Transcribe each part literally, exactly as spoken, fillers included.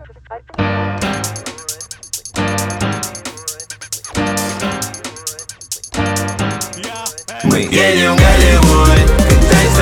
Мы едем в Голливуд, когда все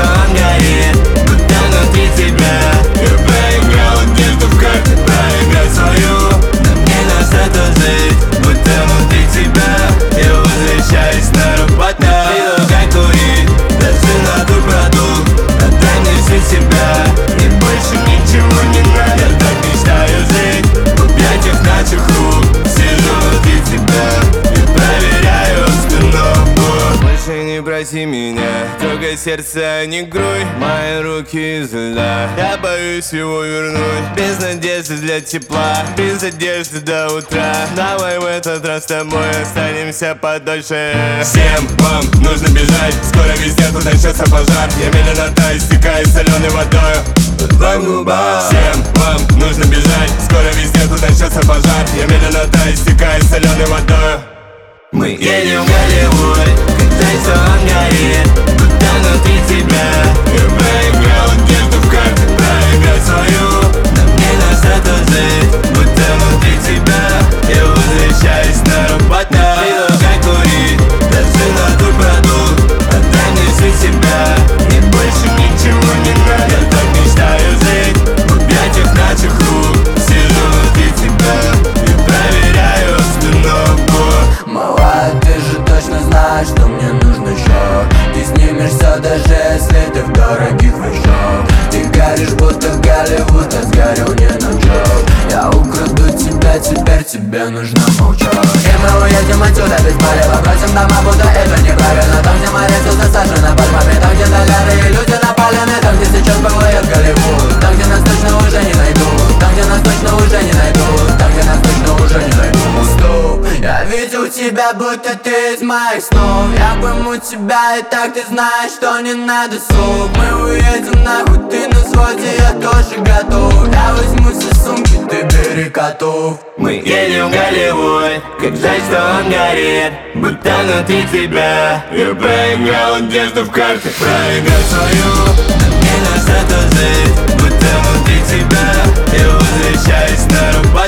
горит, будто внутри тебя. Я проиграл одежду в карты, проиграть свою. Но мне надо жить, будто внутри тебя. Я возвращаюсь на работу, видел как курить, даже на ту продукт. Отдай мне всю себя, и больше ничего не надо. Я так мечтаю жить, в объятиях наших рук. Сижу внутри тебя и проверяю обстановку. Больше не проси меня, трогай сердце, а не грудь. Мои руки из льда, я боюсь его вернуть. Без надежды для тепла, без одежды до утра. Давай в этот раз с тобой останемся подольше. Всем вам нужно бежать, скоро везде тут начнется пожар. Я медленно таю, стекаю соленой водой по твоим губам. Всем вам нужно бежать, скоро везде тут начнется пожар. Я медленно таю, стекаю соленой водой. Мы едем в Голливуд, когда все горит, будто внутри тебя. Я проиграл одежду в карты, проиграть свою. Но мне надо жить, будто внутри тебя. Я возвращаюсь на работу, видел как курить, даже на ту продукт. Отдай мне всю себя, и больше ничего не надо. Я так мечтаю жить, в объятиях наших рук. Сижу внутри тебя и проверяю обстановку. Малая, ты же точно знаешь, что мне нужно еще. Ты снимешься, даже если ты в дорогих вещах. Ты горишь, будто Голливуд, а сгорел не начал. Я украду тебя, теперь тебе нужно молчать. И мы уедем отсюда без палева, бросим дома, будто это неправильно. Там, где моря все засажено пальмами, там, где доляны и люди напалены. Там, где сейчас бывает Голливуд, там, где нас точно уже не найдут. Там, где нас точно уже не найдут. Там, где нас точно уже не найдут. Стоп, я видел тебя, будто ты из моих снов. Я пойму тебя, и так ты знаешь, что не надо слов. Мы уедем нахуй, ты на взводе, я тоже готов. Я возьму все сумки, ты бери котов. Мы едем в Голливуд, когда что он горит, будто внутри тебя. Я проиграл одежду в карты, проиграть свою. Но мне надо жить, будто внутри тебя. Я возвращаюсь на работу.